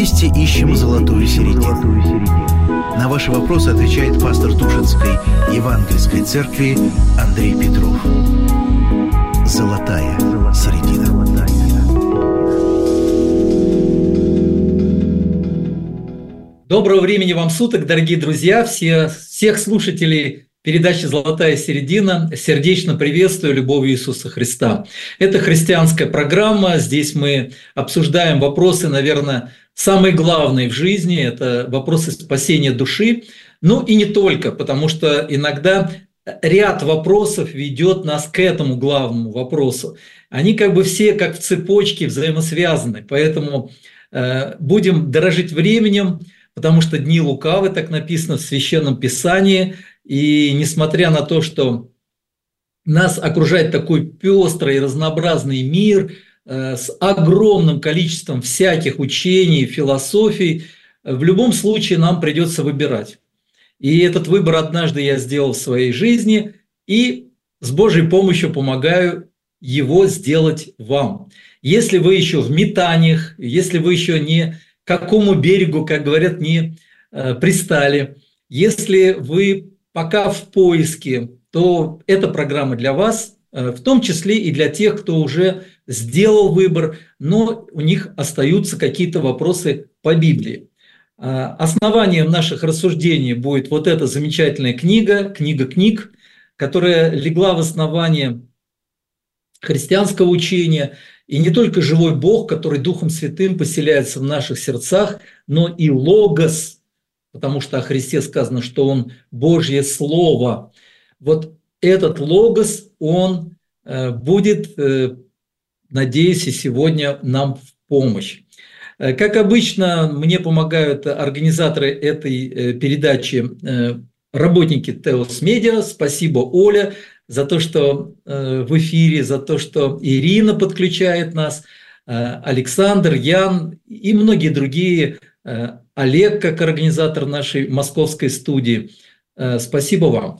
Вместе ищем золотую середину. На ваши вопросы отвечает пастор Тушинской Евангельской церкви Андрей Петров. Золотая середина. Доброго времени вам суток, дорогие друзья, всех слушателей передачи «Золотая середина» сердечно приветствую любовью Иисуса Христа. Это христианская программа, здесь мы обсуждаем вопросы, наверное, самые главные в жизни, это вопросы спасения души, ну и не только, потому что иногда ряд вопросов ведет нас к этому главному вопросу. Они как бы все как в цепочке взаимосвязаны, поэтому будем дорожить временем, потому что дни лукавы, так написано в Священном Писании, и несмотря на то, что нас окружает такой пестрый и разнообразный мир с огромным количеством всяких учений, философий, в любом случае нам придется выбирать. И этот выбор однажды я сделал в своей жизни, и с Божьей помощью помогаю его сделать вам. Если вы еще в метаниях, если вы еще не к какому берегу, как говорят, не пристали, если вы пока в поиске, то эта программа для вас, в том числе и для тех, кто уже сделал выбор, но у них остаются какие-то вопросы по Библии. Основанием наших рассуждений будет вот эта замечательная книга книг, которая легла в основание христианского учения, и не только живой Бог, который Духом Святым поселяется в наших сердцах, но и Логос, потому что о Христе сказано, что Он Божье Слово. Вот этот Логос, он будет, надеюсь, и сегодня нам в помощь. Как обычно, мне помогают организаторы этой передачи, работники Теос Медиа. Спасибо, Оля, за то, что в эфире, за то, что Ирина подключает нас, Александр, Ян и многие другие, Олег, как организатор нашей московской студии. Спасибо вам.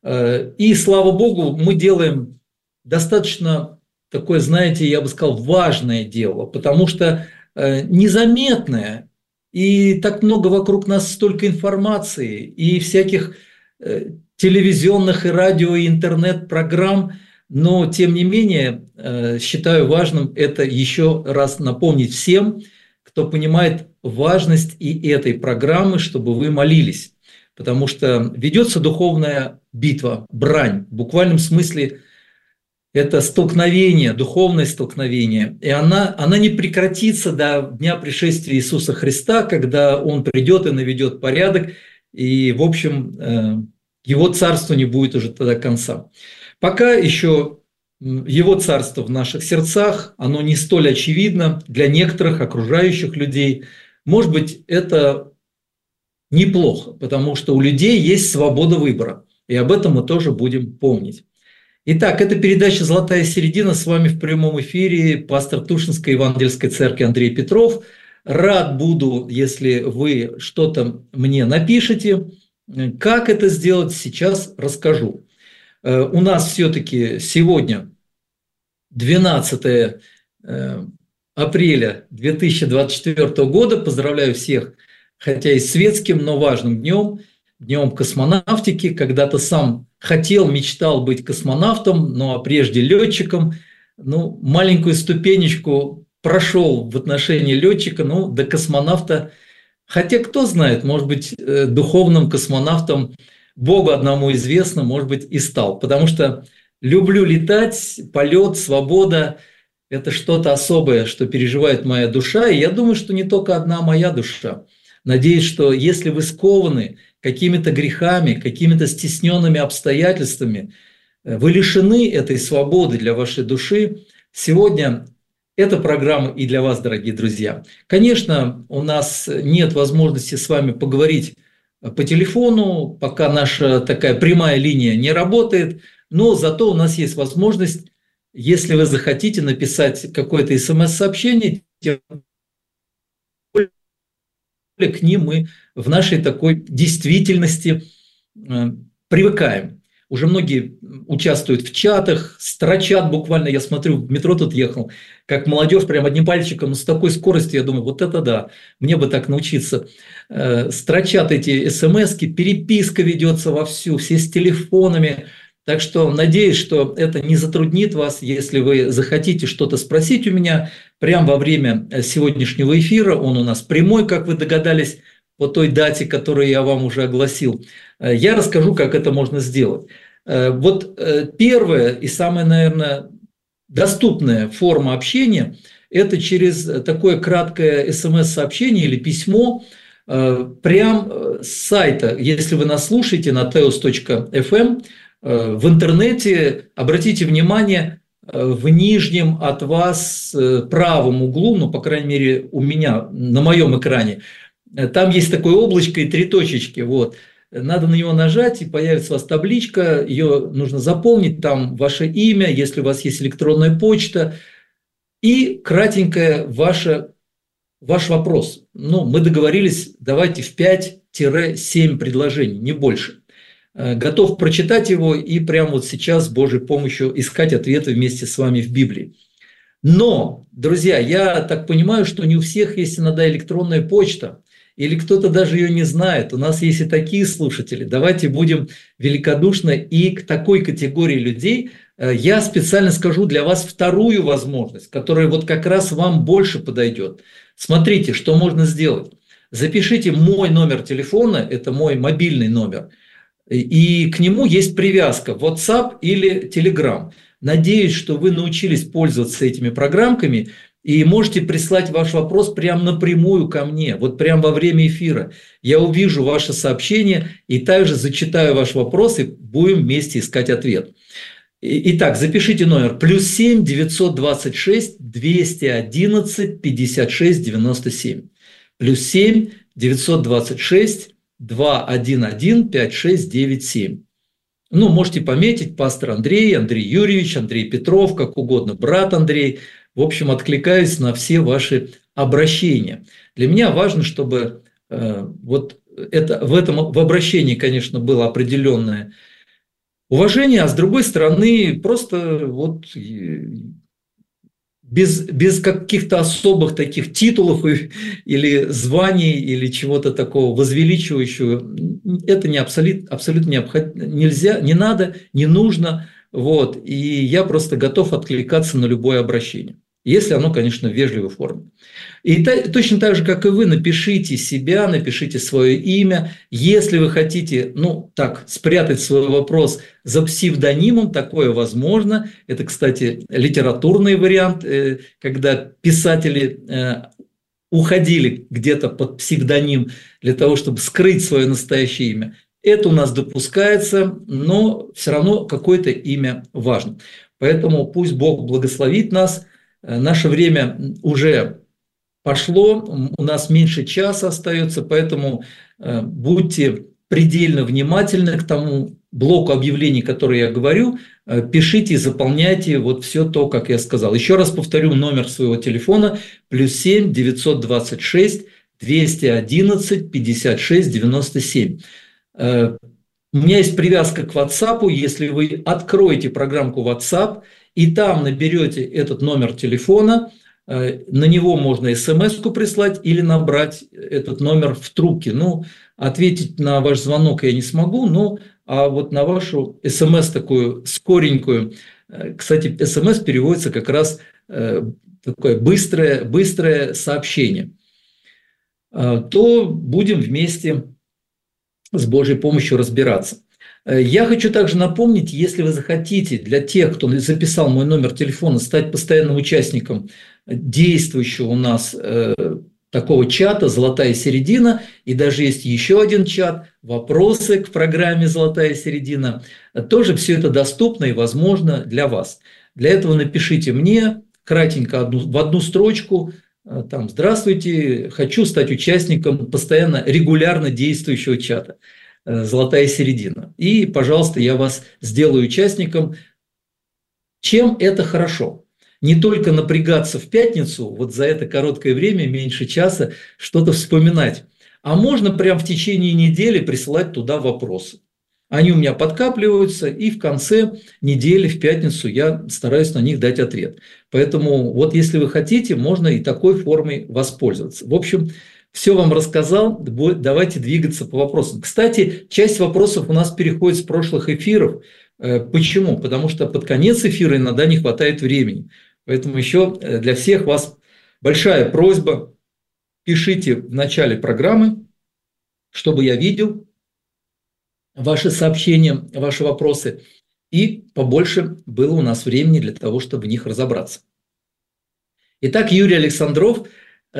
И, слава Богу, мы делаем достаточно такое, знаете, я бы сказал, важное дело, потому что незаметное, и так много вокруг нас столько информации, и всяких телевизионных и радио, и интернет-программ, но, тем не менее, считаю важным это еще раз напомнить всем, кто понимает важность и этой программы, чтобы вы молились. Потому что ведется духовная битва, брань. В буквальном смысле это столкновение, духовное столкновение. И она не прекратится до дня пришествия Иисуса Христа, когда Он придет и наведет порядок. И, в общем, Его царство не будет уже тогда конца. Пока еще Его царство в наших сердцах, оно не столь очевидно для некоторых окружающих людей. Может быть, это неплохо, потому что у людей есть свобода выбора. И об этом мы тоже будем помнить. Итак, это передача «Золотая середина». С вами в прямом эфире пастор Тушинской Евангельской церкви Андрей Петров. Рад буду, если вы что-то мне напишите. Как это сделать, сейчас расскажу. У нас все-таки сегодня 12 апреля 2024 года. Поздравляю всех, хотя и светским, но важным днем, днем космонавтики. Когда-то сам хотел, мечтал быть космонавтом, ну а прежде летчиком. Ну, маленькую ступенечку прошел в отношении летчика, ну, до космонавта. Хотя, кто знает, может быть, духовным космонавтом Богу одному известно, может быть, и стал. Потому что люблю летать, полет, свобода – это что-то особое, что переживает моя душа. И я думаю, что не только одна моя душа. Надеюсь, что если вы скованы какими-то грехами, какими-то стесненными обстоятельствами, вы лишены этой свободы для вашей души, сегодня эта программа и для вас, дорогие друзья. Конечно, у нас нет возможности с вами поговорить по телефону, пока наша такая прямая линия не работает, но зато у нас есть возможность, если вы захотите, написать какое-то СМС-сообщение, тем более к ним мы в нашей такой действительности привыкаем. уже многие участвуют в чатах, строчат буквально, я смотрю, в метро тут ехал, как молодежь прям одним пальчиком, с такой скоростью, я думаю, вот это да, мне бы так научиться. Строчат эти смс-ки, переписка ведется вовсю, все с телефонами. Так что надеюсь, что это не затруднит вас, если вы захотите что-то спросить у меня прямо во время сегодняшнего эфира. Он у нас прямой, как вы догадались, по той дате, которую я вам уже огласил. Я расскажу, как это можно сделать. Вот первая и самая, наверное, доступная форма общения – это через такое краткое смс-сообщение или письмо прямо с сайта. Если вы нас слушаете на teos.fm, в интернете, обратите внимание, в нижнем от вас правом углу, ну, по крайней мере, у меня на моем экране, там есть такое облачко и 3 точечки. Вот. Надо на него нажать, и появится у вас табличка, ее нужно заполнить, там ваше имя, если у вас есть электронная почта, и кратенькое ваш вопрос. Ну, мы договорились, давайте в 5-7 предложений, не больше. Готов прочитать его и прямо вот сейчас с Божьей помощью искать ответы вместе с вами в Библии. Но, друзья, я так понимаю, что не у всех есть иногда электронная почта, или кто-то даже ее не знает. У нас есть и такие слушатели. Давайте будем великодушны и к такой категории людей я специально скажу для вас вторую возможность, которая вот как раз вам больше подойдет. Смотрите, что можно сделать. Запишите мой номер телефона, это мой мобильный номер, и к нему есть привязка WhatsApp или Telegram. Надеюсь, что вы научились пользоваться этими программками и можете прислать ваш вопрос прямо напрямую ко мне, вот прямо во время эфира. Я увижу ваше сообщение и также зачитаю ваш вопрос и будем вместе искать ответ. Итак, запишите номер +7 926 211 56 97. +7 926 211 5697. Ну, можете пометить пастор Андрей, Андрей Юрьевич, Андрей Петров, как угодно, брат Андрей. В общем, откликаюсь на все ваши обращения. Для меня важно, чтобы вот это, в обращении, конечно, было определенное уважение, а с другой стороны, просто вот без каких-то особых таких титулов или званий, или чего-то такого возвеличивающего, это не абсолютно нельзя, не надо, не нужно. Вот. И я просто готов откликаться на любое обращение, если оно, конечно, в вежливой форме. И точно так же, как и вы, напишите себя, напишите свое имя. Если вы хотите, ну, так, спрятать свой вопрос за псевдонимом, такое возможно. Это, кстати, литературный вариант, когда писатели уходили где-то под псевдоним для того, чтобы скрыть свое настоящее имя. Это у нас допускается, но все равно какое-то имя важно. Поэтому пусть Бог благословит нас. Наше время уже пошло, у нас меньше часа остается, поэтому будьте предельно внимательны к тому блоку объявлений, который я говорю, пишите и заполняйте вот все то, как я сказал. Еще раз повторю номер своего телефона +7 926 211 56 97. У меня есть привязка к WhatsApp, если вы откроете программку WhatsApp и там наберете этот номер телефона, на него можно смс-ку прислать или набрать этот номер в трубке. Ну, ответить на ваш звонок я не смогу, а вот на вашу смс такую скоренькую, кстати, смс переводится как раз такое быстрое сообщение, то будем вместе с Божьей помощью разбираться. Я хочу также напомнить, если вы захотите, для тех, кто записал мой номер телефона, стать постоянным участником действующего у нас такого чата «Золотая середина», и даже есть еще один чат «Вопросы к программе «Золотая середина», тоже все это доступно и возможно для вас. Для этого напишите мне кратенько в одну строчку, там: «Здравствуйте, хочу стать участником постоянно, регулярно действующего чата «Золотая середина». И, пожалуйста, я вас сделаю участником. Чем это хорошо? Не только напрягаться в пятницу, вот за это короткое время, меньше часа, что-то вспоминать, а можно прямо в течение недели присылать туда вопросы. Они у меня подкапливаются, и в конце недели, в пятницу, я стараюсь на них дать ответ. Поэтому вот если вы хотите, можно и такой формой воспользоваться. В общем, все вам рассказал, давайте двигаться по вопросам. Кстати, часть вопросов у нас переходит с прошлых эфиров. Почему? Потому что под конец эфира иногда не хватает времени. Поэтому еще для всех вас большая просьба, пишите в начале программы, чтобы я видел ваши сообщения, ваши вопросы, и побольше было у нас времени для того, чтобы в них разобраться. Итак, Юрий Александров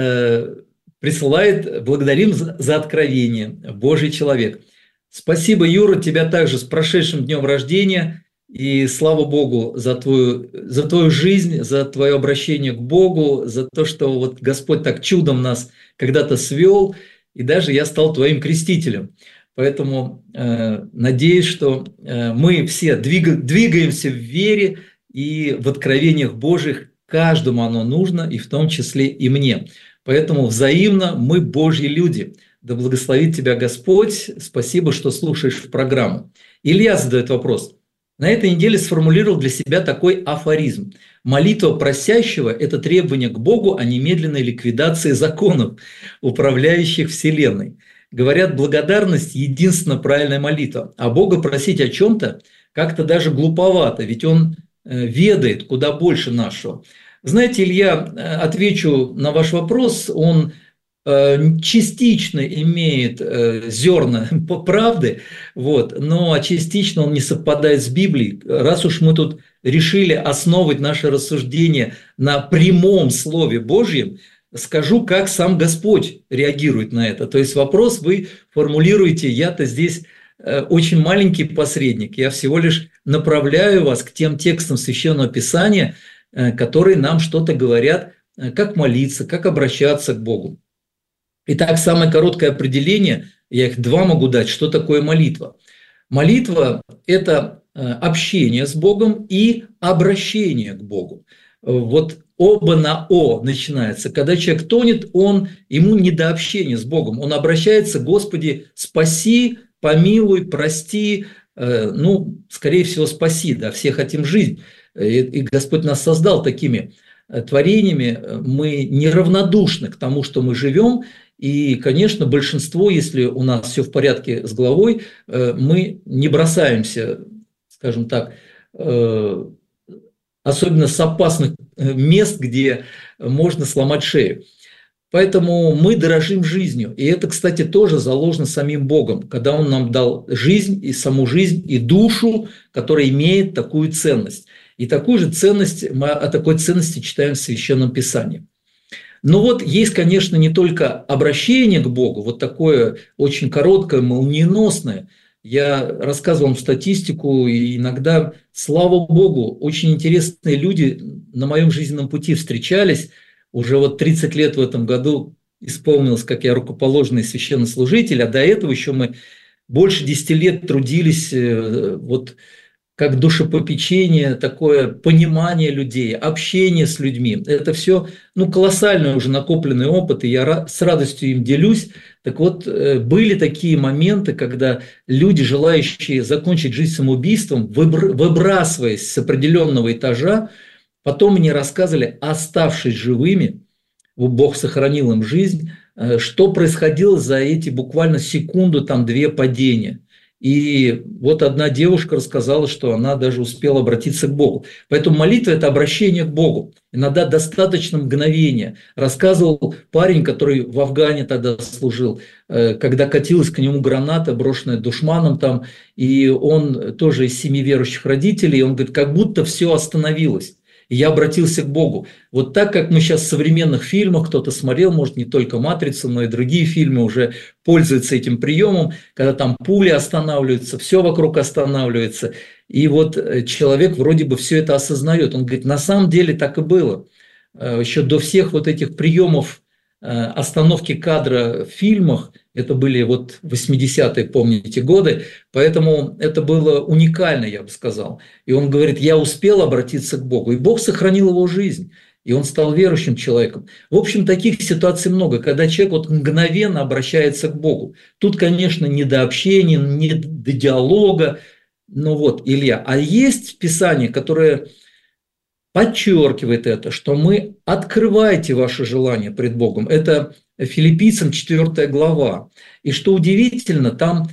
присылает: благодарим за откровение, Божий человек. Спасибо, Юра, тебя также с прошедшим днем рождения, и слава Богу за твою жизнь, за твое обращение к Богу, за то, что вот Господь так чудом нас когда-то свел, и даже я стал твоим крестителем. Поэтому надеюсь, что мы все двигаемся в вере и в откровениях Божьих, каждому оно нужно, и в том числе и мне. Поэтому взаимно мы Божьи люди. Да благословит тебя Господь. Спасибо, что слушаешь программу. Илья задает вопрос. На этой неделе сформулировал для себя такой афоризм. Молитва просящего – это требование к Богу о немедленной ликвидации законов, управляющих Вселенной. Говорят, благодарность – единственно правильная молитва, а Бога просить о чем-то как-то даже глуповато, ведь Он ведает куда больше нашего. Знаете, Илья, отвечу на ваш вопрос, он частично имеет зерна правды, но частично он не совпадает с Библией. Раз уж мы тут решили основывать наше рассуждение на прямом Слове Божьем, скажу, как сам Господь реагирует на это. То есть вопрос вы формулируете, я-то здесь очень маленький посредник, я всего лишь направляю вас к тем текстам Священного Писания, которые нам что-то говорят, как молиться, как обращаться к Богу. Итак, самое короткое определение, я их два могу дать, что такое молитва. Молитва – это общение с Богом и обращение к Богу. Вот оба на «о» начинается. Когда человек тонет, ему не до общения с Богом. Он обращается: «Господи, спаси, помилуй, прости». Скорее всего, спаси, да, все хотим жить. И Господь нас создал такими творениями. Мы неравнодушны к тому, что мы живем. И, конечно, большинство, если у нас все в порядке с головой, мы не бросаемся, скажем так, особенно с опасных мест, где можно сломать шею. Поэтому мы дорожим жизнью. И это, кстати, тоже заложено самим Богом, когда Он нам дал жизнь, и саму жизнь, и душу, которая имеет такую ценность. И такую же ценность, мы о такой ценности читаем в Священном Писании. Но вот есть, конечно, не только обращение к Богу, вот такое очень короткое, молниеносное. Я рассказывал вам статистику, и иногда, слава Богу, очень интересные люди на моем жизненном пути встречались. Уже 30 лет в этом году исполнилось, как я рукоположенный священнослужитель, а до этого еще мы больше 10 лет трудились как душепопечение, такое понимание людей, общение с людьми. Это все колоссальный уже накопленный опыт, и я с радостью им делюсь. Так вот, были такие моменты, когда люди, желающие закончить жизнь самоубийством, выбрасываясь с определенного этажа, потом мне рассказывали, оставшись живыми, Бог сохранил им жизнь, что происходило за эти буквально секунду, две падения. И вот одна девушка рассказала, что она даже успела обратиться к Богу. Поэтому молитва – это обращение к Богу. Иногда достаточно мгновения. Рассказывал парень, который в Афгане тогда служил, когда катилась к нему граната, брошенная душманом там, и он тоже из 7 верующих родителей, и он говорит, как будто все остановилось. И я обратился к Богу. Вот так, как мы сейчас в современных фильмах, кто-то смотрел, может, не только «Матрицу», но и другие фильмы уже пользуются этим приемом, когда там пули останавливаются, все вокруг останавливается. И вот человек вроде бы все это осознает. Он говорит, на самом деле так и было. Еще до всех этих приемов остановки кадра в фильмах, это были 80-е, помните, годы, поэтому это было уникально, я бы сказал. И он говорит, я успел обратиться к Богу, и Бог сохранил его жизнь. и он стал верующим человеком. В общем, таких ситуаций много, когда человек вот мгновенно обращается к Богу. Тут, конечно, не до общения, не до диалога, ну вот, Илья. А есть Писание, которое подчеркивает это, что мы открывайте ваши желания пред Богом. Это Филиппийцам 4 глава. И что удивительно, там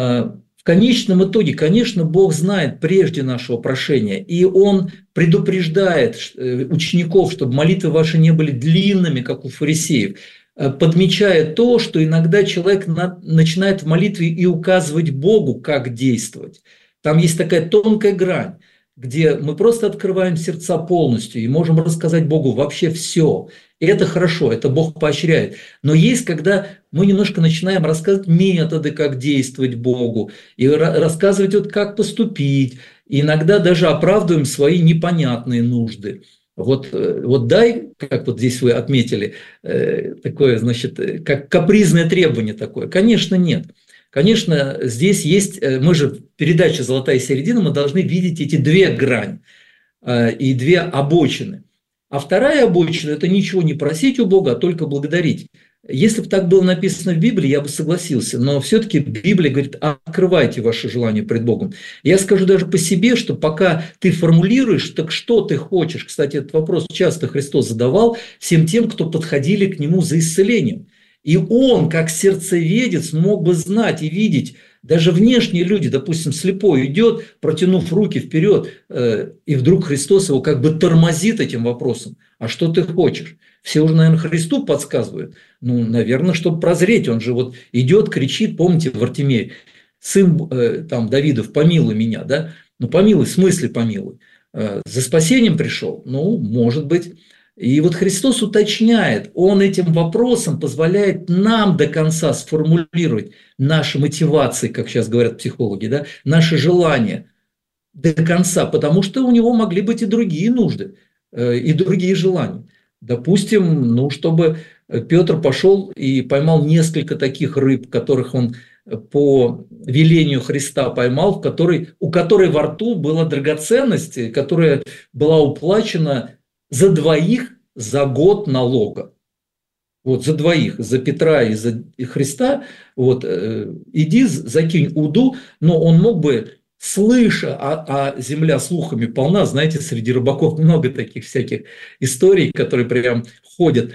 в конечном итоге, конечно, Бог знает прежде нашего прошения, и Он предупреждает учеников, чтобы молитвы ваши не были длинными, как у фарисеев, подмечая то, что иногда человек начинает в молитве и указывать Богу, как действовать. Там есть такая тонкая грань, где мы просто открываем сердца полностью и можем рассказать Богу вообще все. И это хорошо, это Бог поощряет. Но есть, когда мы немножко начинаем рассказывать методы, как действовать Богу, и рассказывать, вот, как поступить. И иногда даже оправдываем свои непонятные нужды. Вот дай, как вот здесь вы отметили, такое, значит, как капризное требование такое. Конечно, нет. Конечно, здесь есть, мы же в передаче «Золотая середина», мы должны видеть эти две грани и две обочины. А вторая обочина – это ничего не просить у Бога, а только благодарить. Если бы так было написано в Библии, я бы согласился, но все-таки Библия говорит: открывайте ваши желания пред Богом. Я скажу даже по себе, что пока ты формулируешь, так что ты хочешь. Кстати, этот вопрос часто Христос задавал всем тем, кто подходили к Нему за исцелением. И Он, как сердцеведец, мог бы знать и видеть, даже внешние люди, допустим, слепой идет, протянув руки вперед, и вдруг Христос его как бы тормозит этим вопросом. А что ты хочешь? Все уже, наверное, Христу подсказывают. Ну, наверное, чтобы прозреть. Он же вот идет, кричит, помните, в Вартимее: сын там Давидов, помилуй меня, да? Ну, помилуй, в смысле помилуй? За спасением пришел? Ну, может быть. И вот Христос уточняет, Он этим вопросом позволяет нам до конца сформулировать наши мотивации, как сейчас говорят психологи, да, наши желания до конца, потому что у Него могли быть и другие нужды, и другие желания. Допустим, ну, чтобы Петр пошел и поймал несколько таких рыб, которых он по велению Христа поймал, у которой во рту была драгоценность, которая была уплачена за двоих за год налога. Вот за двоих, за Петра и за Христа, вот, иди, закинь уду, но он мог бы, слыша, а земля слухами полна, знаете, среди рыбаков много таких всяких историй, которые прям ходят.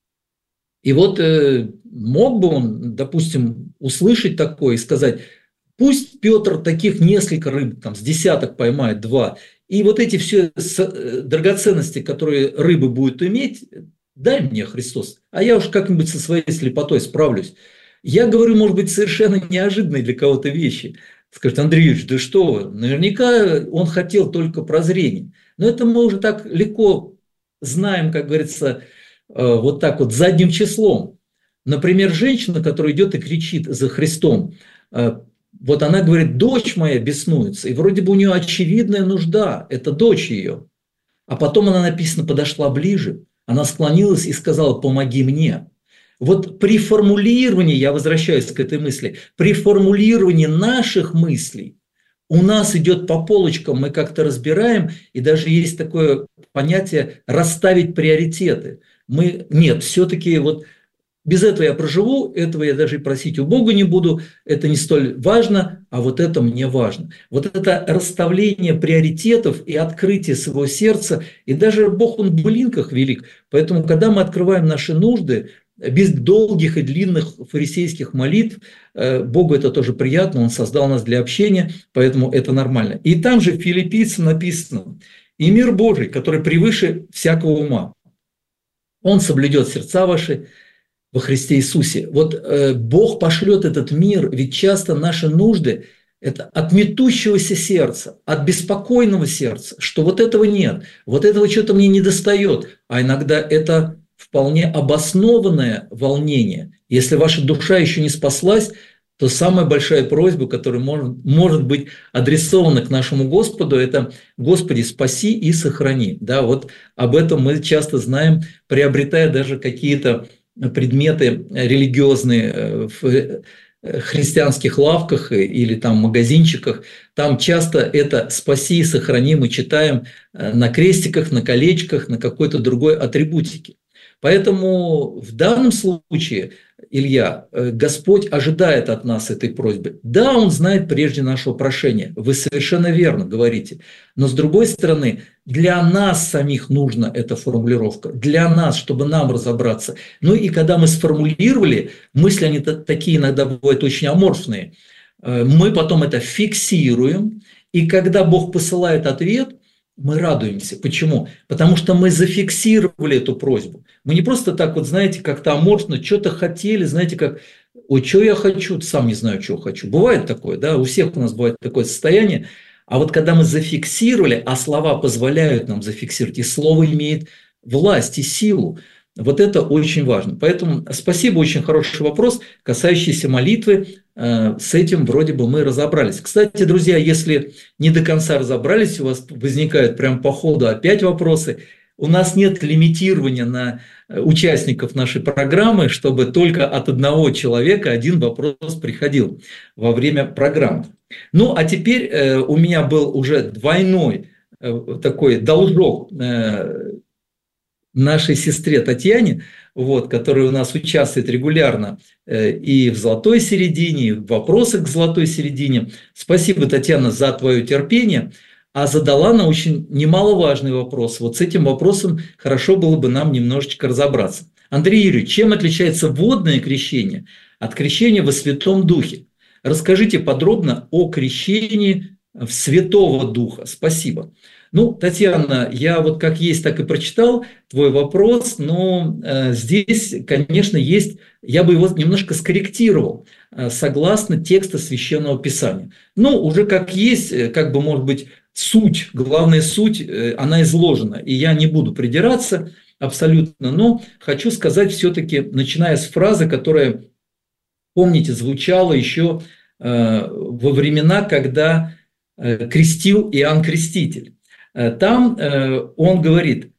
И вот мог бы он, допустим, услышать такое и сказать: пусть Петр таких несколько рыб, там, с десяток поймает, 2, и вот эти все драгоценности, которые рыбы будут иметь, дай мне, Христос, а я уж как-нибудь со своей слепотой справлюсь. Я говорю, может быть, совершенно неожиданные для кого-то вещи. Скажет: Андрей Юрьевич, да что вы, наверняка он хотел только прозрения. Но это мы уже так легко знаем, как говорится, вот так вот задним числом. Например, женщина, которая идет и кричит за Христом, вот она говорит: дочь моя беснуется, и вроде бы у нее очевидная нужда, это дочь ее. А потом она, написано, подошла ближе, она склонилась и сказала: помоги мне. Вот при формулировании, я возвращаюсь к этой мысли, при формулировании наших мыслей у нас идет по полочкам, мы как-то разбираем, и даже есть такое понятие расставить приоритеты. Нет, все-таки вот без этого я проживу, этого я даже и просить у Бога не буду, это не столь важно, а вот это мне важно. Вот это расставление приоритетов и открытие своего сердца, и даже Бог, Он в былинках велик. Поэтому, когда мы открываем наши нужды, без долгих и длинных фарисейских молитв, Богу это тоже приятно, Он создал нас для общения, поэтому это нормально. И там же в Филиппийцам написано: «И мир Божий, который превыше всякого ума, Он соблюдет сердца ваши во Христе Иисусе». Вот Бог пошлет этот мир, ведь часто наши нужды – это от метущегося сердца, от беспокойного сердца, что вот этого нет, вот этого что-то мне не достает, а иногда это вполне обоснованное волнение. Если ваша душа еще не спаслась, то самая большая просьба, которая может быть адресована к нашему Господу, это: «Господи, спаси и сохрани». Да, вот об этом мы часто знаем, приобретая даже какие-то предметы религиозные в христианских лавках или там магазинчиках, там часто это «спаси и сохрани» мы читаем на крестиках, на колечках, на какой-то другой атрибутике. Поэтому в данном случае, Илья, Господь ожидает от нас этой просьбы. Да, Он знает прежде нашего прошения, вы совершенно верно говорите, но с другой стороны, для нас самих нужна эта формулировка, для нас, чтобы нам разобраться. Ну и когда мы сформулировали, мысли, они такие иногда бывают очень аморфные, мы потом это фиксируем, и когда Бог посылает ответ, мы радуемся. Почему? Потому что мы зафиксировали эту просьбу. Мы не просто так вот, знаете, как-то аморфно, что-то хотели, знаете, как, ой, что я хочу, сам не знаю, что хочу. Бывает такое, да, у всех у нас бывает такое состояние. А вот когда мы зафиксировали, а слова позволяют нам зафиксировать, и слово имеет власть и силу, вот это очень важно. Поэтому спасибо, очень хороший вопрос, касающийся молитвы. С этим вроде бы мы разобрались. Кстати, друзья, если не до конца разобрались, у вас возникают прям по ходу опять вопросы, у нас нет лимитирования на участников нашей программы, чтобы только от одного человека один вопрос приходил во время программы. Ну, а теперь у меня был уже двойной такой должок нашей сестре Татьяне, вот, которая у нас участвует регулярно и в «Золотой середине», и в «Вопросах к золотой середине». Спасибо, Татьяна, за твое терпение. А задала она очень немаловажный вопрос. Вот с этим вопросом хорошо было бы нам немножечко разобраться. Андрей Юрьевич, чем отличается водное крещение от крещения во Святом Духе? Расскажите подробно о крещении в Святого Духа. Спасибо. Ну, Татьяна, я вот как есть, так и прочитал твой вопрос, но здесь, конечно, есть, я бы его немножко скорректировал согласно текста Священного Писания. Ну, уже как есть, как бы, может быть, суть, главная суть, она изложена, и я не буду придираться абсолютно, но хочу сказать все-таки, начиная с фразы, которая, помните, звучала еще во времена, когда крестил Иоанн Креститель. Там он говорит,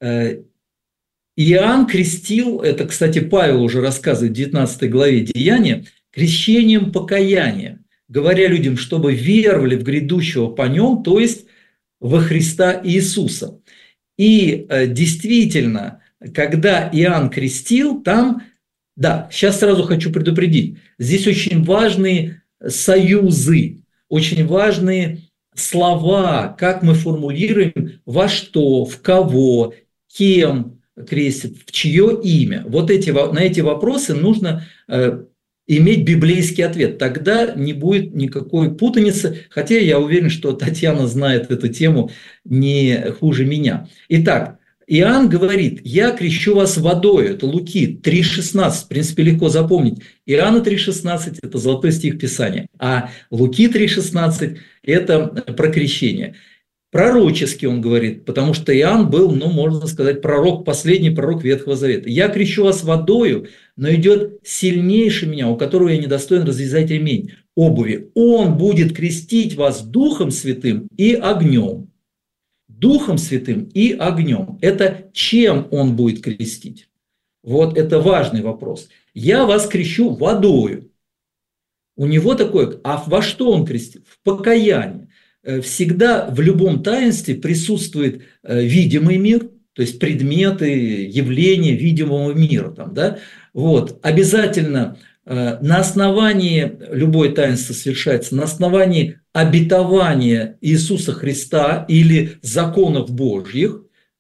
Иоанн крестил, это, кстати, Павел уже рассказывает в 19 главе Деяния, крещением покаяния, говоря людям, чтобы веровали в грядущего по нем, то есть во Христа Иисуса. И действительно, когда Иоанн крестил, там, да, сейчас сразу хочу предупредить, здесь очень важные союзы, очень важные слова, как мы формулируем, во что, в кого, кем крестит, в чье имя. Вот на эти вопросы нужно иметь библейский ответ. Тогда не будет никакой путаницы, хотя я уверен, что Татьяна знает эту тему не хуже меня. Итак, Иоанн говорит, я крещу вас водою, это Луки 3,16, в принципе, легко запомнить. Иоанна 3,16 – это золотой стих Писания, а Луки 3,16 – это про крещение. Пророчески он говорит, потому что Иоанн был, ну, можно сказать, пророк, последний пророк Ветхого Завета. Я крещу вас водою, но идет сильнейший меня, у которого я недостоин развязать ремень обуви. Он будет крестить вас Духом Святым и огнем. Духом Святым и огнем. Это чем он будет крестить? Вот это важный вопрос. Я вас крещу водою. У него такое, а во что он крестит? В покаяние. Всегда в любом таинстве присутствует видимый мир, то есть предметы, явления видимого мира. Там, да? Вот. Обязательно на основании, любое таинство совершается, на основании обетования Иисуса Христа или законов Божьих,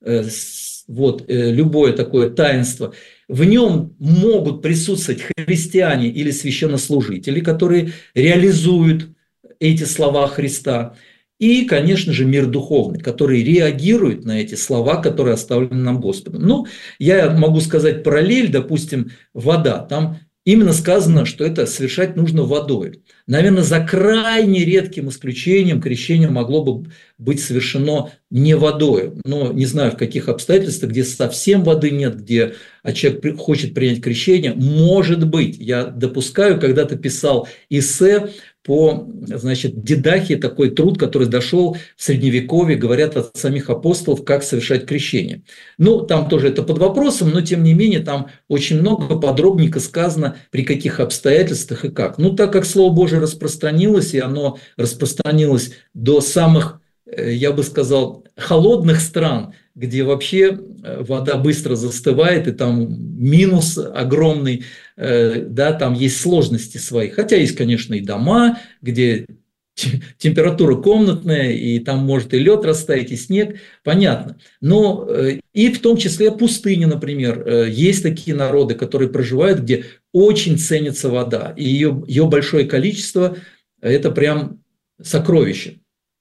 вот, любое такое таинство, в нем могут присутствовать христиане или священнослужители, которые реализуют эти слова Христа, и, конечно же, мир духовный, который реагирует на эти слова, которые оставлены нам Господом. Ну, я могу сказать параллель, допустим, вода, там именно сказано, что это совершать нужно водой. Наверное, за крайне редким исключением крещение могло бы быть совершено не водой. Но не знаю, в каких обстоятельствах, где совсем воды нет, где человек хочет принять крещение. Может быть, я допускаю, когда-то писал эссе по, значит, Дидахе, такой труд, который дошел в Средневековье, говорят от самих апостолов, как совершать крещение. Ну, там тоже это под вопросом, но тем не менее там очень много подробненько сказано, при каких обстоятельствах и как. Ну, так как Слово Божие распространилось, и оно распространилось до самых, я бы сказал, холодных стран, где вообще вода быстро застывает, и там минус огромный, да, там есть сложности свои. Хотя есть, конечно, и дома, где температура комнатная, и там может и лед растаять, и снег, понятно. Но и в том числе пустыни, например, есть такие народы, которые проживают, где очень ценится вода, и ее большое количество – это прям сокровище.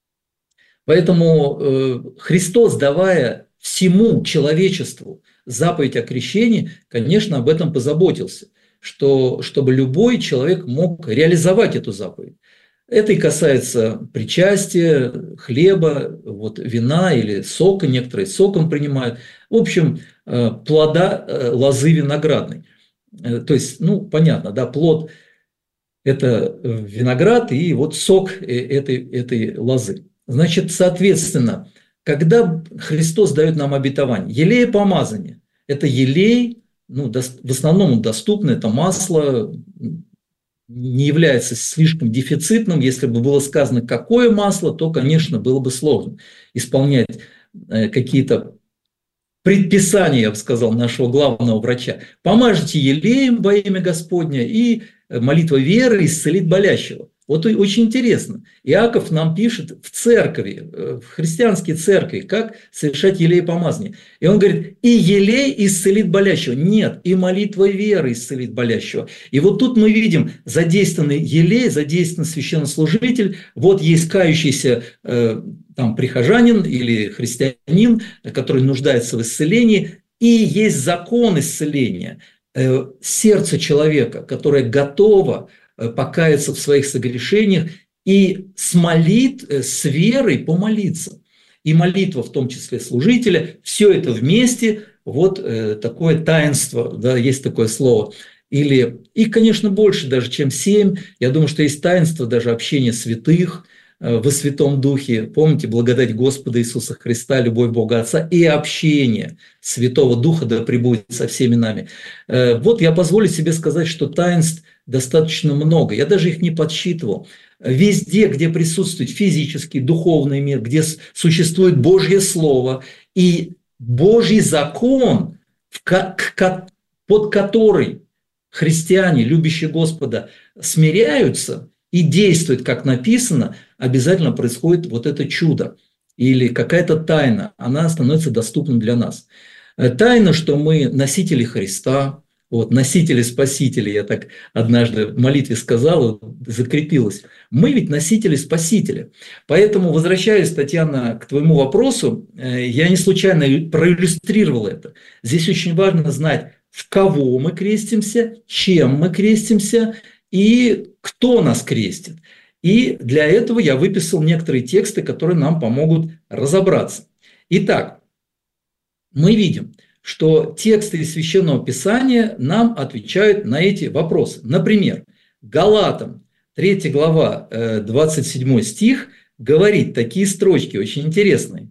Поэтому Христос, давая всему человечеству заповедь о крещении, конечно, об этом позаботился, чтобы любой человек мог реализовать эту заповедь. Это и касается причастия, хлеба, вот, вина или сока, некоторые соком принимают. В общем, плода лозы виноградной. То есть, ну, понятно, да, плод – это виноград, и вот сок этой лозы. Значит, соответственно, когда Христос дает нам обетование, елея помазания – это елей, ну, в основном доступно, это масло, не является слишком дефицитным. Если бы было сказано, какое масло, то, конечно, было бы сложно исполнять какие-то предписания, я бы сказал, нашего главного врача. Помажьте елеем во имя Господня, и молитва веры исцелит болящего. Вот очень интересно. Иаков нам пишет в церкви, в христианской церкви, как совершать елеепомазание. И он говорит, и елей исцелит болящего. Нет, и молитва веры исцелит болящего. И вот тут мы видим задействованный елей, задействованный священнослужитель. Вот есть кающийся там прихожанин или христианин, который нуждается в исцелении. И есть закон исцеления. Сердце человека, которое готово покаяться в своих согрешениях и с верой помолиться. И молитва, в том числе служителя, все это вместе, вот такое таинство, да, есть такое слово. Или, и, конечно, больше даже, чем 7. Я думаю, что есть таинство даже общения святых во Святом Духе. Помните, благодать Господа Иисуса Христа, любовь Бога Отца и общение Святого Духа да пребудет со всеми нами. Вот я позволю себе сказать, что таинств достаточно много. Я даже их не подсчитывал. Везде, где присутствует физический, духовный мир, где существует Божье Слово и Божий закон, под который христиане, любящие Господа, смиряются и действуют, как написано, обязательно происходит вот это чудо или какая-то тайна, она становится доступна для нас. Тайна, что мы носители Христа, вот, носители Спасителя, я так однажды в молитве сказал, закрепилось. Мы ведь носители Спасителя. Поэтому, возвращаясь, Татьяна, к твоему вопросу, я не случайно проиллюстрировал это. Здесь очень важно знать, в кого мы крестимся, чем мы крестимся и кто нас крестит. И для этого я выписал некоторые тексты, которые нам помогут разобраться. Итак, мы видим, что тексты из Священного Писания нам отвечают на эти вопросы. Например, Галатам, 3 глава, 27 стих, говорит такие строчки, очень интересные.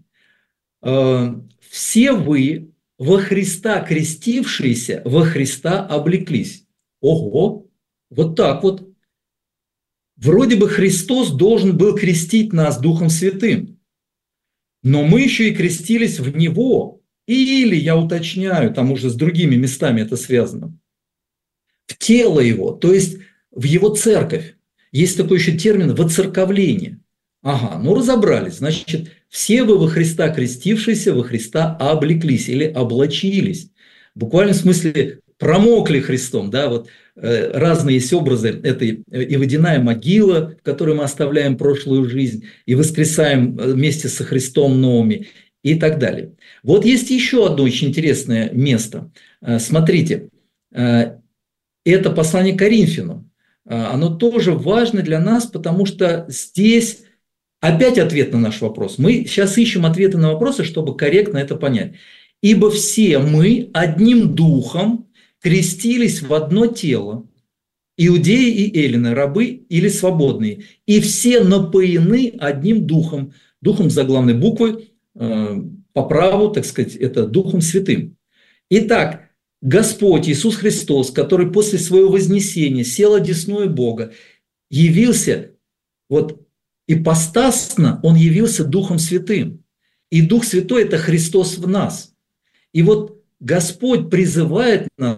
«Все вы во Христа крестившиеся, во Христа облеклись». Ого, вот так вот. Вроде бы Христос должен был крестить нас Духом Святым, но мы еще и крестились в Него. Или, я уточняю, там уже с другими местами это связано, в тело Его, то есть в Его церковь. Есть такой еще термин «воцерковление». Ага, ну разобрались. Значит, все вы во Христа крестившиеся, во Христа облеклись или облачились. В буквальном смысле промокли Христом, да, вот разные есть образы. Это и водяная могила, в которой мы оставляем прошлую жизнь, и воскресаем вместе со Христом новыми, и так далее. Вот есть еще одно очень интересное место. Смотрите, это послание к Коринфянам. Оно тоже важно для нас, потому что здесь опять ответ на наш вопрос. Мы сейчас ищем ответы на вопросы, чтобы корректно это понять. «Ибо все мы одним духом крестились в одно тело». иудеи и эллины, рабы или свободные, и все напоены одним духом, духом заглавной буквы, по праву, так сказать, это Духом Святым. Итак, Господь Иисус Христос, который после своего вознесения сел одесную Бога, явился, вот ипостасно, Он явился Духом Святым. И Дух Святой – это Христос в нас. И вот Господь призывает нас,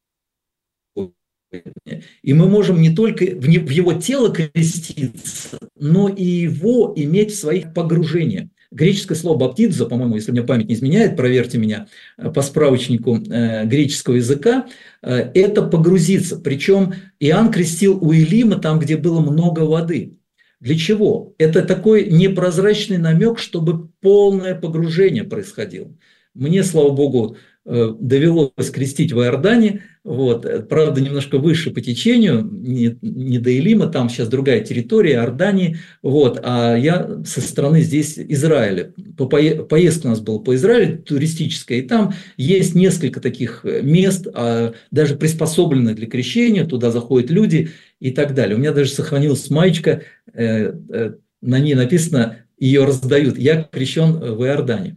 и мы можем не только в Его тело креститься, но и Его иметь в своих погружениях. Греческое слово «баптизо», по-моему, если мне память не изменяет, проверьте меня по справочнику греческого языка, это погрузиться. Причем Иоанн крестил у Илима там, где было много воды. Для чего? Это такой непрозрачный намек, чтобы полное погружение происходило. Мне, слава Богу, довелось крестить в Иордане, вот, правда, немножко выше по течению, не до Илима, там сейчас другая территория, Иордании, вот, а я со стороны здесь Израиля. Поездка у нас была по Израилю туристическая, и там есть несколько таких мест, даже приспособленных для крещения, туда заходят люди и так далее. У меня даже сохранилась маечка, на ней написано, ее раздают, я крещен в Иордане.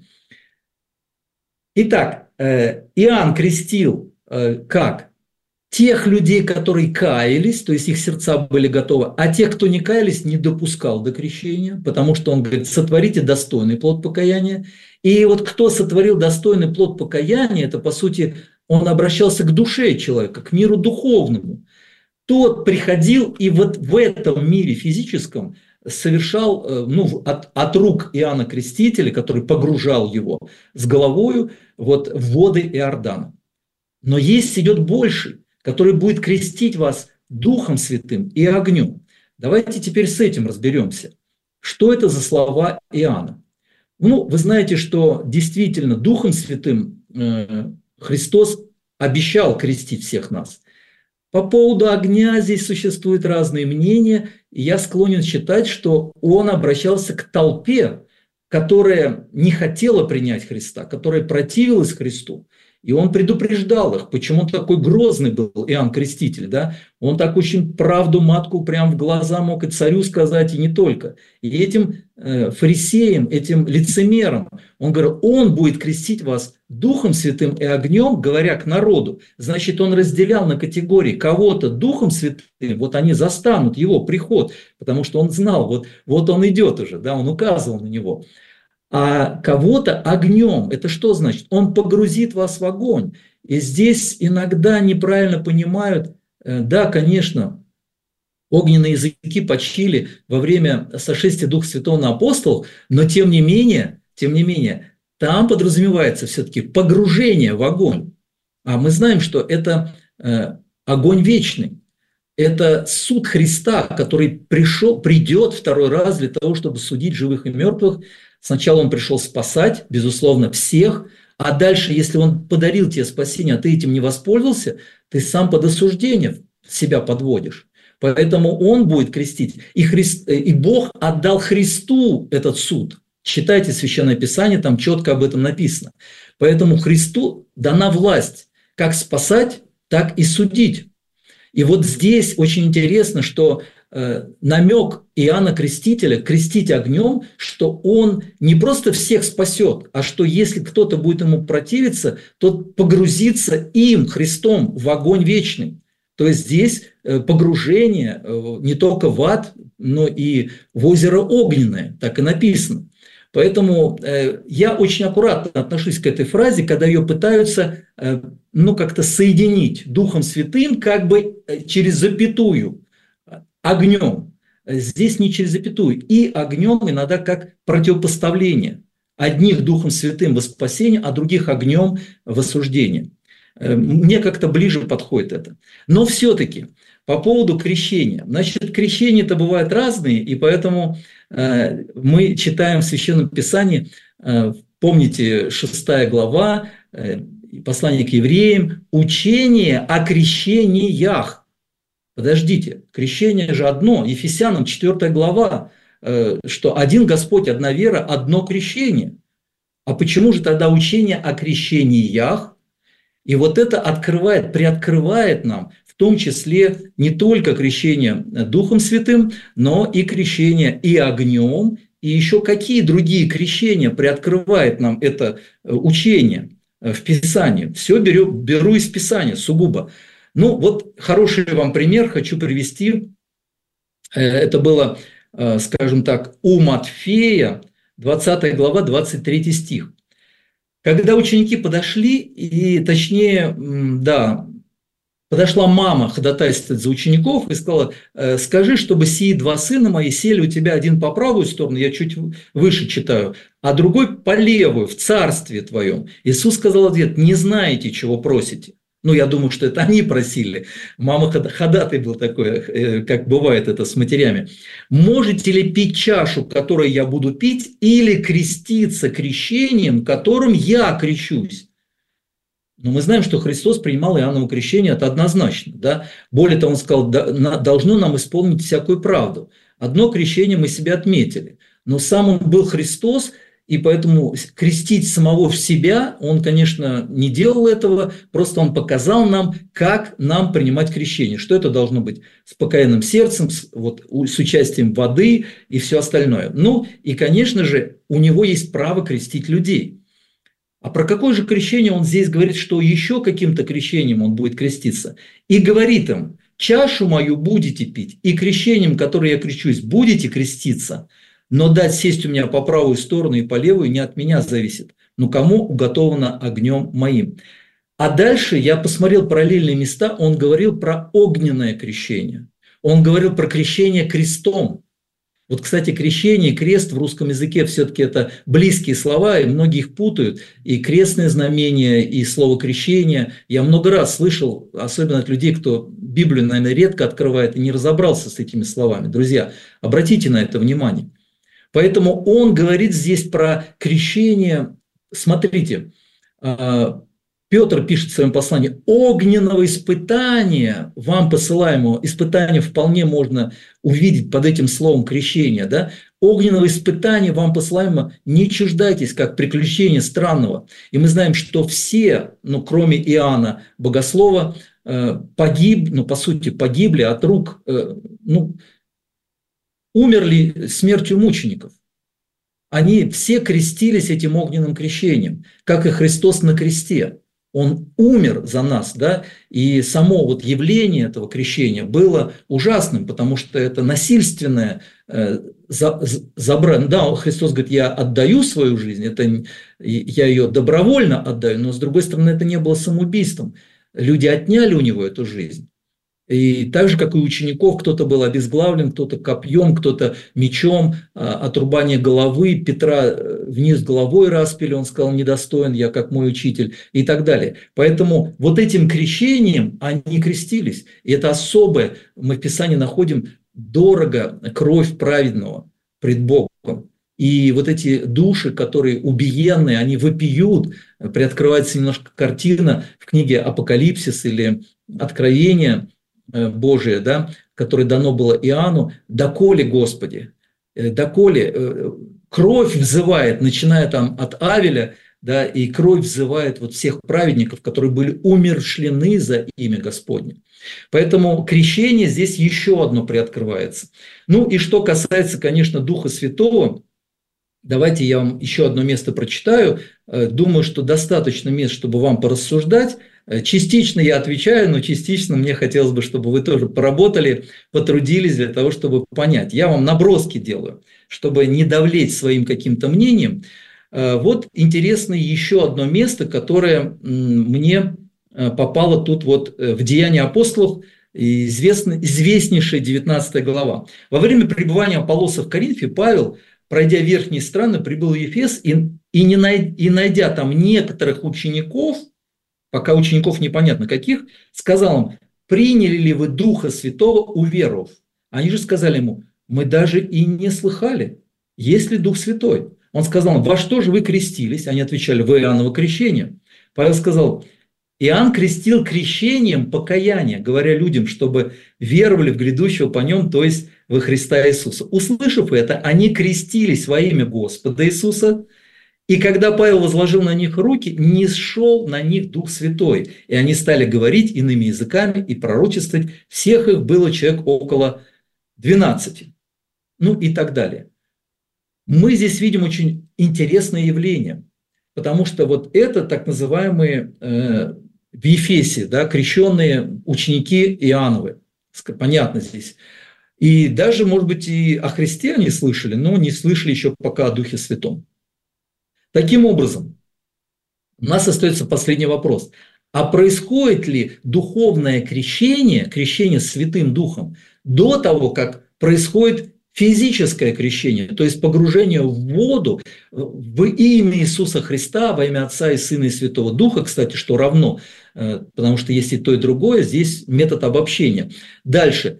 Итак, Иоанн крестил как? Тех людей, которые каялись, то есть их сердца были готовы, а тех, кто не каялись, не допускал до крещения, потому что он говорит, сотворите достойный плод покаяния. И вот кто сотворил достойный плод покаяния, это, по сути, он обращался к душе человека, к миру духовному. Тот приходил и вот в этом мире физическом совершал, от рук Иоанна Крестителя, который погружал его с головою вот в воды Иордана. Но есть идет больший, который будет крестить вас Духом Святым и огнем. Давайте теперь с этим разберемся. Что это за слова Иоанна? Вы знаете, что действительно Духом Святым Христос обещал крестить всех нас. По поводу огня здесь существуют разные мнения, и я склонен считать, что он обращался к толпе, которая не хотела принять Христа, которая противилась Христу. И он предупреждал их, почему он такой грозный был, Иоанн Креститель, да? Он так очень правду матку прямо в глаза мог и царю сказать, и не только. И этим фарисеям, этим лицемерам, он говорил, он будет крестить вас Духом Святым и огнем, говоря к народу. Значит, он разделял на категории кого-то Духом Святым, вот они застанут его приход, потому что он знал, вот он идет уже, да, он указывал на него. А кого-то огнем. Это что значит? Он погрузит вас в огонь. И здесь иногда неправильно понимают, да, конечно, огненные языки почили во время сошествия Духа Святого на апостолов, но тем не менее, там подразумевается все-таки погружение в огонь. А мы знаем, что это огонь вечный. Это суд Христа, который придет второй раз для того, чтобы судить живых и мертвых. Сначала он пришел спасать, безусловно, всех, а дальше, если он подарил тебе спасение, а ты этим не воспользовался, ты сам под осуждение себя подводишь. Поэтому он будет крестить. И Бог отдал Христу этот суд. Читайте Священное Писание, там четко об этом написано. Поэтому Христу дана власть как спасать, так и судить. И вот здесь очень интересно, что намек Иоанна Крестителя крестить огнем, что он не просто всех спасет, а что если кто-то будет ему противиться, то погрузится им, Христом, в огонь вечный. То есть здесь погружение не только в ад, но и в озеро огненное, так и написано. Поэтому я очень аккуратно отношусь к этой фразе, когда ее пытаются как-то соединить Духом Святым как бы через запятую, огнем. Здесь не через запятую. И огнем иногда как противопоставление. Одних Духом Святым во спасение, а других огнем в осуждение. Мне как-то ближе подходит это. Но все-таки по поводу крещения. Значит, крещения-то бывают разные, и поэтому мы читаем в Священном Писании, помните, 6 глава, послание к евреям, учение о крещениях. Подождите, крещение же одно, Ефесянам 4 глава, что один Господь, одна вера, одно крещение. А почему же тогда учение о крещениях? И вот это приоткрывает нам в в том числе не только крещение Духом Святым, но и крещение и огнем, и еще какие другие крещения приоткрывает нам это учение в Писании. Все беру из Писания сугубо. Ну вот хороший вам пример хочу привести. Это было, скажем так, у Матфея, 20 глава, 23 стих. Когда ученики подошли, и точнее, да, подошла мама ходатайствовать за учеников и сказала: скажи, чтобы сии два сына мои сели у тебя, один по правую сторону, я чуть выше читаю, а другой по левую, в царстве твоем. Иисус сказал в ответ: не знаете, чего просите. Ну, я думаю, что это они просили. Мама ходатай был такой, как бывает это с матерями. Можете ли пить чашу, которой я буду пить, или креститься крещением, которым я крещусь? Но мы знаем, что Христос принимал Иоанново крещение, это однозначно. Да? Более того, Он сказал: должно нам исполнить всякую правду. Одно крещение мы себе отметили, но сам Он был Христос, и поэтому крестить самого в себя Он, конечно, не делал этого, просто Он показал нам, как нам принимать крещение, что это должно быть с покаянным сердцем, с участием воды и все остальное. Ну и, конечно же, у Него есть право крестить людей. А про какое же крещение Он здесь говорит, что еще каким-то крещением Он будет креститься? И говорит им: чашу мою будете пить, и крещением, которое я крещусь, будете креститься, но дать сесть у меня по правую сторону и по левую не от меня зависит, но кому уготовано огнем моим. А дальше я посмотрел параллельные места, Он говорил про огненное крещение, Он говорил про крещение крестом. Вот, кстати, крещение и крест в русском языке все-таки это близкие слова, и многие их путают. И крестное знамение, и слово крещение. Я много раз слышал, особенно от людей, кто Библию, наверное, редко открывает и не разобрался с этими словами. Друзья, обратите на это внимание. Поэтому он говорит здесь про крещение. Смотрите, Петр пишет в своем послании: огненного испытания вам посылаемого. Испытание вполне можно увидеть под этим словом крещение. Да? Огненного испытания вам посылаемого не чуждайтесь, как приключения странного. И мы знаем, что все, кроме Иоанна Богослова, по сути, погибли от рук, умерли смертью мучеников. Они все крестились этим огненным крещением, как и Христос на кресте. Он умер за нас, да, и само явление этого крещения было ужасным, потому что это насильственное забрание. Да, Христос говорит: я отдаю свою жизнь, я ее добровольно отдаю, но с другой стороны это не было самоубийством. Люди отняли у него эту жизнь. И так же, как и у учеников, кто-то был обезглавлен, кто-то копьем, кто-то мечом, отрубание головы, Петра вниз головой распили, он сказал: недостоин я, как мой учитель, и так далее. Поэтому этим крещением они крестились. И это особое, мы в Писании находим: дорого кровь праведного пред Богом. И эти души, которые убиенные, они вопиют, приоткрывается немножко картина в книге «Апокалипсис» или «Откровение» Божие, да, которое дано было Иоанну: «Доколе, Господи, доколе кровь взывает», начиная там от Авеля, да, и кровь взывает всех праведников, которые были умерщвлены за имя Господне. Поэтому крещение здесь еще одно приоткрывается. Ну и что касается, конечно, Духа Святого, давайте я вам еще одно место прочитаю. Думаю, что достаточно мест, чтобы вам порассуждать. Частично я отвечаю, но частично мне хотелось бы, чтобы вы тоже поработали, потрудились для того, чтобы понять. Я вам наброски делаю, чтобы не давлеть своим каким-то мнением. Вот интересно еще одно место, которое мне попало тут в Деяния апостолов, известнейшая 19 глава. Во время пребывания Аполлоса в Коринфе Павел, пройдя верхние страны, прибыл в Ефес и найдя там некоторых учеников, пока учеников непонятно каких, сказал им: приняли ли вы Духа Святого, уверовав? Они же сказали ему: мы даже и не слыхали, есть ли Дух Святой. Он сказал: во что же вы крестились? Они отвечали: в Иоанново крещение. Павел сказал: Иоанн крестил крещением покаяния, говоря людям, чтобы веровали в грядущего по нем, то есть во Христа Иисуса. Услышав это, они крестились во имя Господа Иисуса, И когда Павел возложил на них руки, не сшел на них Дух Святой, и они стали говорить иными языками и пророчествовать. Всех их было человек около 12. Ну и так далее. Мы здесь видим очень интересное явление, потому что вот это так называемые в Ефесе, да, крещенные ученики Иоанновы. Понятно здесь. И даже, может быть, и о Христе они слышали, но не слышали еще пока о Духе Святом. Таким образом, у нас остается последний вопрос. А происходит ли духовное крещение, крещение Святым Духом, до того, как происходит физическое крещение, то есть погружение в воду в имя Иисуса Христа, во имя Отца и Сына и Святого Духа, кстати, что равно, потому что есть и то, и другое, здесь метод обобщения. Дальше.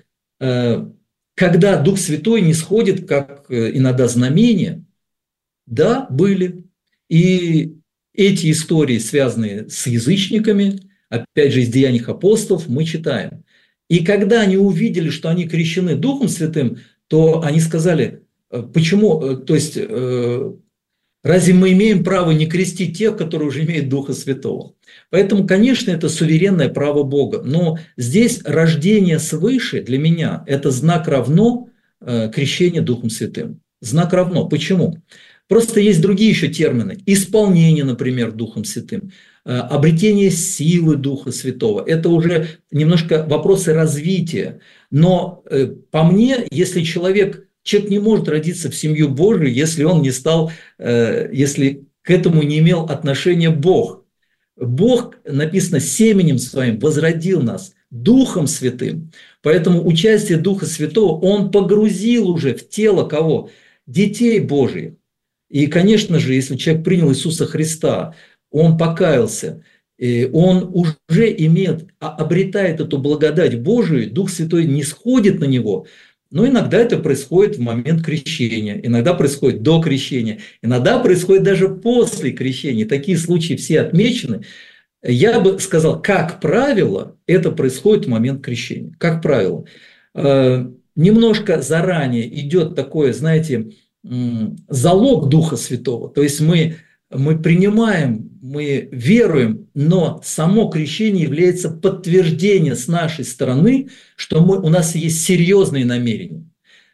Когда Дух Святой не сходит, как иногда знамение, да, были. И эти истории, связанные с язычниками, опять же, из Деяний апостолов, мы читаем. И когда они увидели, что они крещены Духом Святым, то они сказали, почему, то есть, разве мы имеем право не крестить тех, которые уже имеют Духа Святого? Поэтому, конечно, это суверенное право Бога. Но здесь рождение свыше для меня – это знак равно крещению Духом Святым. Знак равно. Почему? Просто есть другие еще термины. Исполнение, например, Духом Святым. Обретение силы Духа Святого. Это уже немножко вопросы развития. Но по мне, если человек не может родиться в семью Божию, если он не стал, если к этому не имел отношения Бог. Бог, написано, семенем своим возродил нас Духом Святым. Поэтому участие Духа Святого он погрузил уже в тело кого? Детей Божьих. И, конечно же, если человек принял Иисуса Христа, он покаялся, и он уже имеет, обретает эту благодать Божию, Дух Святой не сходит на него, но иногда это происходит в момент крещения, иногда происходит до крещения, иногда происходит даже после крещения. Такие случаи все отмечены. Я бы сказал, как правило, это происходит в момент крещения. Как правило. Немножко заранее идет такое, знаете, залог Духа Святого. То есть мы принимаем, мы веруем, но само крещение является подтверждением с нашей стороны, что у нас есть серьезные намерения.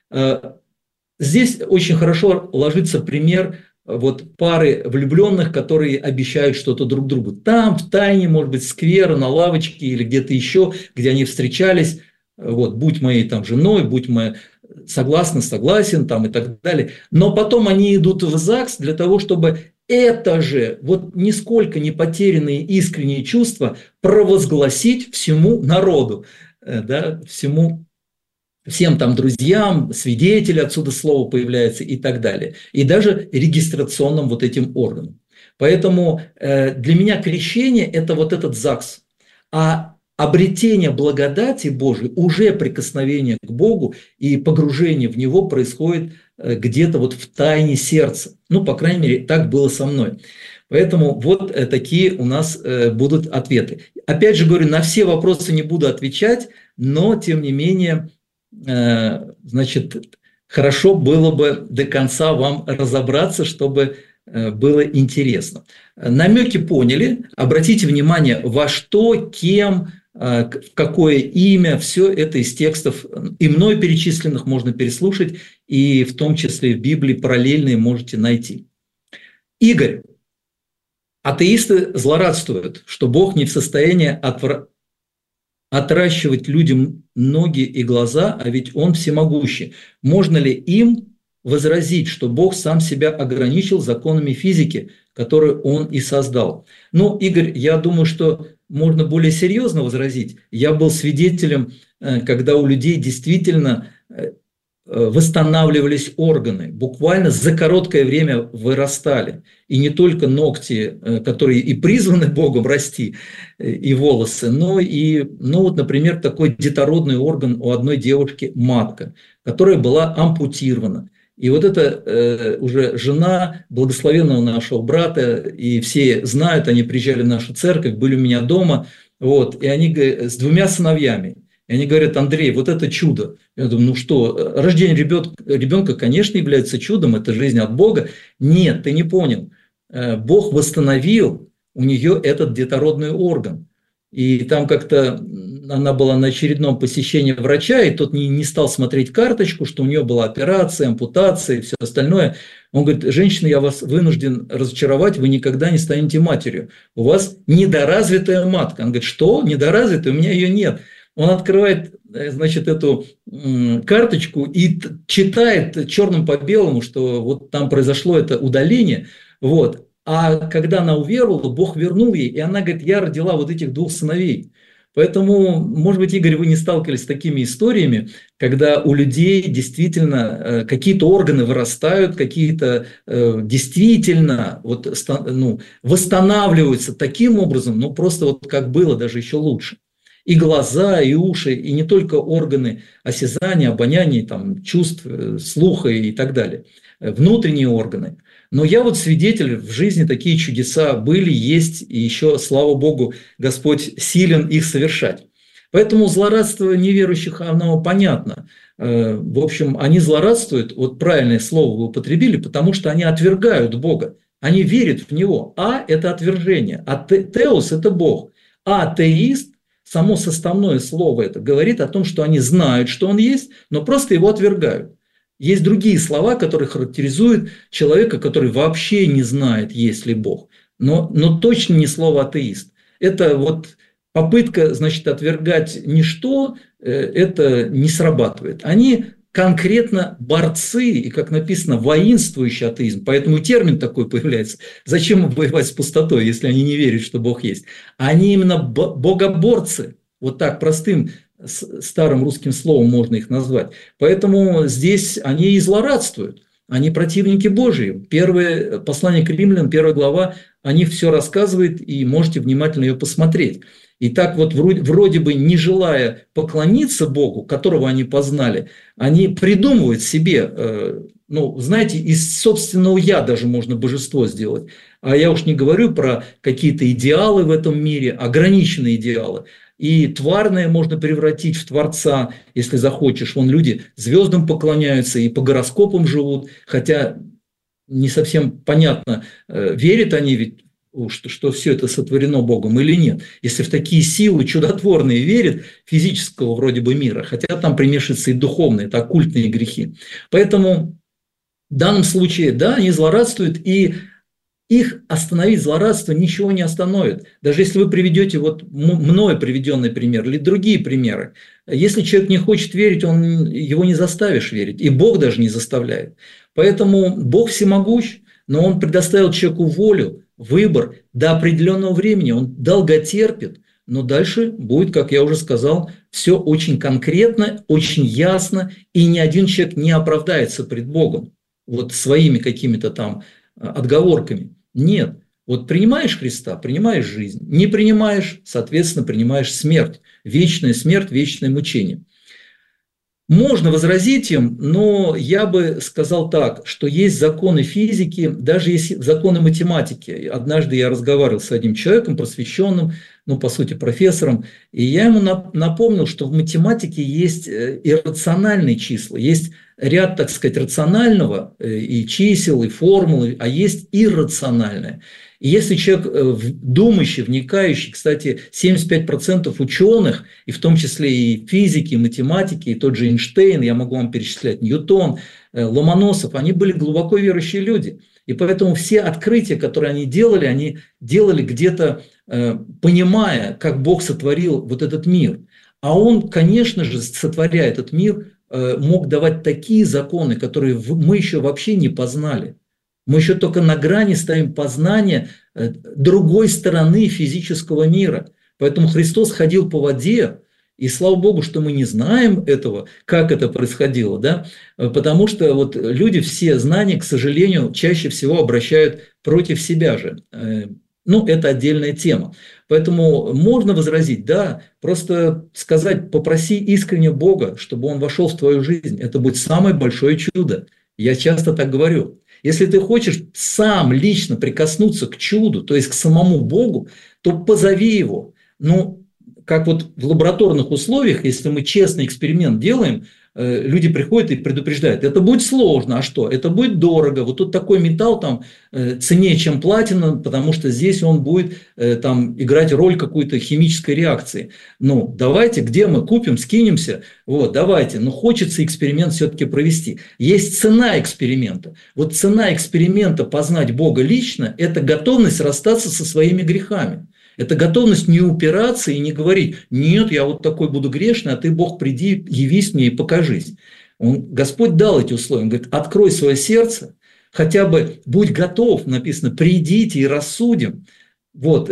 Здесь очень хорошо ложится пример вот пары влюбленных, которые обещают что-то друг другу. Там, в тайне, может быть, сквера, на лавочке или где-то еще, где они встречались. Вот, будь моей там женой, будь моей согласен там и так далее. Но потом они идут в ЗАГС для того, чтобы это же вот нисколько не потерянные искренние чувства провозгласить всему народу, да, всем там друзьям, свидетели, отсюда слово появляется и так далее. И даже регистрационным вот этим органам. Поэтому для меня крещение – это вот этот ЗАГС. А обретение благодати Божией, уже прикосновение к Богу и погружение в Него происходит где-то вот в тайне сердца. Ну, по крайней мере, так было со мной. Поэтому вот такие у нас будут ответы. Опять же говорю, на все вопросы не буду отвечать, но, тем не менее, значит, хорошо было бы до конца вам разобраться, чтобы было интересно. Намеки поняли. Обратите внимание, во что, кем, в какое имя, все это из текстов и мной перечисленных можно переслушать, и в том числе в Библии параллельные можете найти. Игорь. Атеисты злорадствуют, что Бог не в состоянии отращивать людям ноги и глаза, а ведь Он всемогущий. Можно ли им возразить, что Бог сам себя ограничил законами физики, которые Он и создал? Ну, Игорь, я думаю, что можно более серьезно возразить. Я был свидетелем, когда у людей действительно восстанавливались органы, буквально за короткое время вырастали. И не только ногти, которые и призваны Богом расти, и волосы, но и, ну вот, например, такой детородный орган у одной девушки – матка, которая была ампутирована. И вот это уже жена благословенного нашего брата, и все знают, они приезжали в нашу церковь, были у меня дома, вот, и они с 2 сыновьями. И они говорят: Андрей, вот это чудо. Я думаю, ну что, рождение ребенка, конечно, является чудом, это жизнь от Бога. Нет, ты не понял. Бог восстановил у нее этот детородный орган. И там как-то она была на очередном посещении врача, и тот не стал смотреть карточку, что у нее была операция, ампутация и все остальное. Он говорит: женщина, я вас вынужден разочаровать, вы никогда не станете матерью. У вас недоразвитая матка. Он говорит: что? Недоразвитая? У меня ее нет. Он открывает, значит, эту карточку и читает черным по белому, что вот там произошло это удаление. Вот. А когда она уверовала, Бог вернул ей, и она говорит: я родила вот этих 2 сыновей. Поэтому, может быть, Игорь, вы не сталкивались с такими историями, когда у людей действительно какие-то органы вырастают, какие-то действительно восстанавливаются таким образом, просто вот как было, даже еще лучше. И глаза, и уши, и не только органы осязания, обоняния, там, чувств, слуха и так далее, внутренние органы. Но я вот свидетель, в жизни такие чудеса были, есть, и еще, слава Богу, Господь силен их совершать. Поэтому злорадство неверующих, оно понятно. В общем, они злорадствуют, вот правильное слово вы употребили, потому что они отвергают Бога, они верят в Него. А – это отвержение, а теос – это Бог, а теист, само составное слово это, говорит о том, что они знают, что Он есть, но просто Его отвергают. Есть другие слова, которые характеризуют человека, который вообще не знает, есть ли Бог. Но точно не слово атеист. Это вот попытка, значит, отвергать ничто, это не срабатывает. Они конкретно борцы, и, как написано, воинствующий атеизм. Поэтому термин такой появляется. Зачем воевать с пустотой, если они не верят, что Бог есть? Они именно богоборцы. Вот так простым старым русским словом можно их назвать. Поэтому здесь они и злорадствуют. Они противники Божьи. Первое послание к римлянам, 1 глава, о них все рассказывает, и можете внимательно ее посмотреть. И так вот, вроде бы не желая поклониться Богу, которого они познали, они придумывают себе, знаете, из собственного «я» даже можно божество сделать. А я уж не говорю про какие-то идеалы в этом мире, ограниченные идеалы. И тварное можно превратить в творца, если захочешь. Вон люди звездам поклоняются и по гороскопам живут, хотя не совсем понятно, верят они ведь, что все это сотворено Богом или нет. Если в такие силы чудотворные верят физического вроде бы мира, хотя там примешиваются и духовные, это оккультные грехи. Поэтому в данном случае, да, они злорадствуют, и их остановить злорадство ничего не остановит. Даже если вы приведете вот мною приведенный пример или другие примеры, если человек не хочет верить, его не заставишь верить, и Бог даже не заставляет. Поэтому Бог всемогущ, но Он предоставил человеку волю, выбор до определенного времени, Он долготерпит, но дальше будет, как я уже сказал, все очень конкретно, очень ясно, и ни один человек не оправдается пред Богом вот своими какими-то там отговорками. Нет. Вот принимаешь Христа, принимаешь жизнь. Не принимаешь, соответственно, принимаешь смерть. Вечная смерть, вечное мучение. Можно возразить им, но я бы сказал так, что есть законы физики, даже есть законы математики. Однажды я разговаривал с одним человеком, просвещенным, по сути, профессором, и я ему напомнил, что в математике есть иррациональные числа, есть ряд, так сказать, рационального и чисел, и формулы, а есть иррациональное. И если человек думающий, вникающий, кстати, 75% ученых, и в том числе и физики, и математики, и тот же Эйнштейн, я могу вам перечислять, Ньютон, Ломоносов, они были глубоко верующие люди. И поэтому все открытия, которые они делали где-то, понимая, как Бог сотворил вот этот мир. А Он, конечно же, сотворяя этот мир, мог давать такие законы, которые мы еще вообще не познали. Мы еще только на грани ставим познания другой стороны физического мира. Поэтому Христос ходил по воде, и слава Богу, что мы не знаем этого, как это происходило, да? Потому что вот люди все знания, к сожалению, чаще всего обращают против себя же. Это отдельная тема. Поэтому можно возразить, да, просто сказать, попроси искренне Бога, чтобы Он вошел в твою жизнь. Это будет самое большое чудо. Я часто так говорю. Если ты хочешь сам лично прикоснуться к чуду, то есть к самому Богу, то позови Его. Как вот в лабораторных условиях, если мы честный эксперимент делаем, люди приходят и предупреждают, это будет сложно, а что? Это будет дорого, вот тут такой металл там ценнее, чем платина, потому что здесь он будет там играть роль какой-то химической реакции. Ну, давайте, где мы купим, скинемся, вот, давайте, но хочется эксперимент все-таки провести. Есть цена эксперимента. Вот цена эксперимента познать Бога лично – это готовность расстаться со своими грехами. Это готовность не упираться и не говорить, нет, я вот такой буду грешный, а ты, Бог, приди, явись мне и покажись. Господь дал эти условия, он говорит, открой свое сердце, хотя бы будь готов, написано, придите и рассудим. Вот,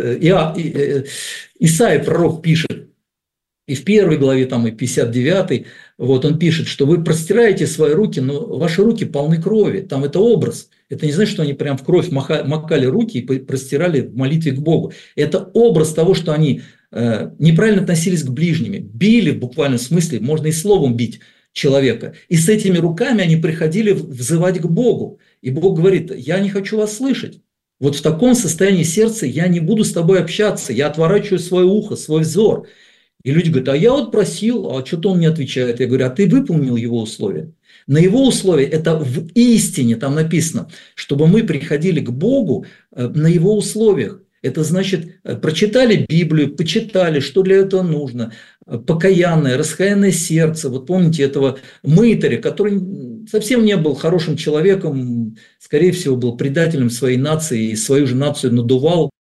Исаия пророк пишет, и в 1 главе, там, и 59, вот он пишет, что вы простираете свои руки, но ваши руки полны крови. Там это образ. Это не значит, что они прям в кровь макали руки и простирали в молитве к Богу. Это образ того, что они неправильно относились к ближним, били в буквальном смысле, можно и словом бить человека. И с этими руками они приходили взывать к Богу. И Бог говорит, я не хочу вас слышать. Вот в таком состоянии сердца я не буду с тобой общаться, я отворачиваю свое ухо, свой взор. И люди говорят, а я вот просил, а что-то он не отвечает. Я говорю, а ты выполнил его условия? На его условия, это в истине, там написано, чтобы мы приходили к Богу на его условиях. Это значит, прочитали Библию, почитали, что для этого нужно. Покаянное, раскаянное сердце. Вот помните этого мытаря, который совсем не был хорошим человеком, скорее всего, был предателем своей нации и свою же нацию надувал.